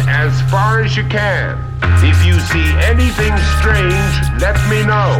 as far as you can. If you see anything strange, let me know.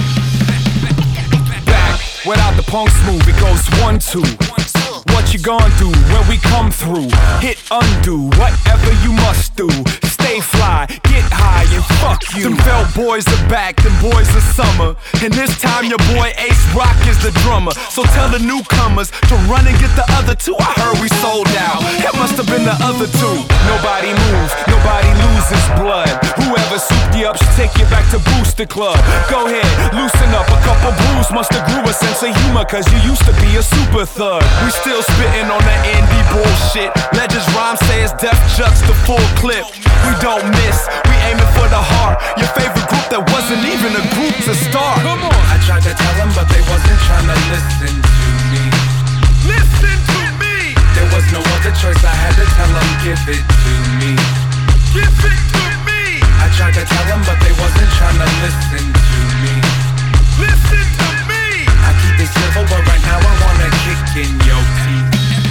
Back without the punks move, it goes 1, 2. What you gon' do when we come through? Hit undo, whatever you must do. Stay fly, get high and fuck you. Them felt boys are back, them boys are summer. And this time your boy Ace Rock is the drummer. So tell the newcomers to run and get the other two. I heard we sold out, it must have been the other two. Nobody moves, nobody loses blood. Whoever souped you up should take you back to Booster Club. Go ahead, loosen up, a couple brews must have grew a sense of humor, cause you used to be a super thug. We still spitting on that indie bullshit. Legends rhyme says Def Jux the full clip. We don't miss, we aiming for the heart. Your favorite group that wasn't even a group to start. Come on. I tried to tell them, but they wasn't trying to listen to me. Listen to me. There was no other choice, I had to tell them, give it to me. Give it to me. I tried to tell them, but they wasn't trying to listen to me. Listen to me. I keep it civil, but right now I wanna kick in your teeth.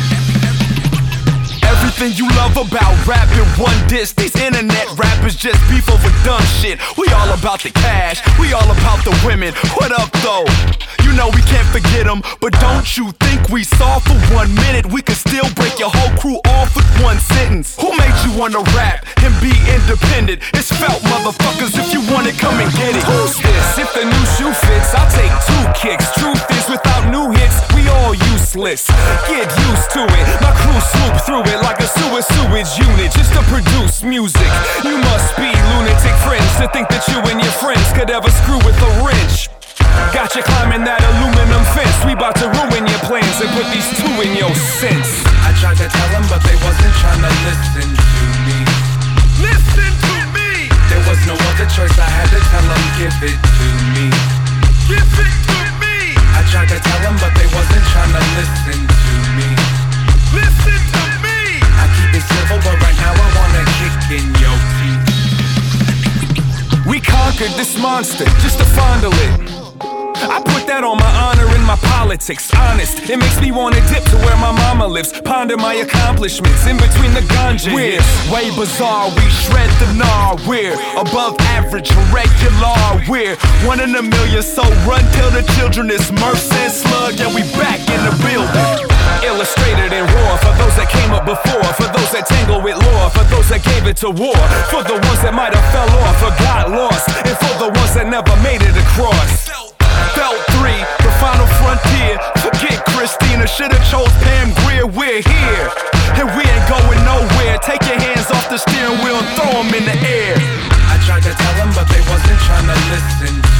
Everything you love about rap in one diss. These internet rappers just beef over dumb shit. We all about the cash, we all about the women. What up though? You know we can't forget them. But don't you think we saw for 1 minute we could still break your whole crew off with one sentence? Who made you wanna rap and be independent? It's felt, motherfuckers, if you want it, come and get it. Who's this? If the new shoe fits, I'll take 2 kicks. Truth is, without new hits, we all useless. Get used to it, my crew swoop through it like a sewage unit just to produce music. You must be lunatic fringe to think that you and your friends could ever screw with a wrench. Got you climbing that aluminum fence. We bout to ruin your plans and put these 2 in your sense. I tried to tell them, but they wasn't trying to listen to me. Listen to me. There was no other choice, I had to tell them, give it to me. Give it to me. I tried to tell them, but they wasn't trying to listen to me. Listen to me. I keep it civil, but right now I wanna kick in your teeth. We conquered this monster just to fondle it. I put that on my honor and my politics. Honest, it makes me wanna dip to where my mama lives. Ponder my accomplishments in between the ganja. We're way bizarre, we shred the gnar. We're above average, regular. We're 1 in a million, so run till the children is Murphs and Slug. Yeah, we back in the building. Illustrated in raw, for those that came up before, for those that tangle with law, for those that gave it to war, for the ones that might have fell off or got lost, and for the ones that never made it across. Felt 3, the final frontier. Forget Christina, should've chose Pam Grier. We're here, and we ain't going nowhere. Take your hands off the steering wheel and throw them in the air. I tried to tell them, but they wasn't trying to listen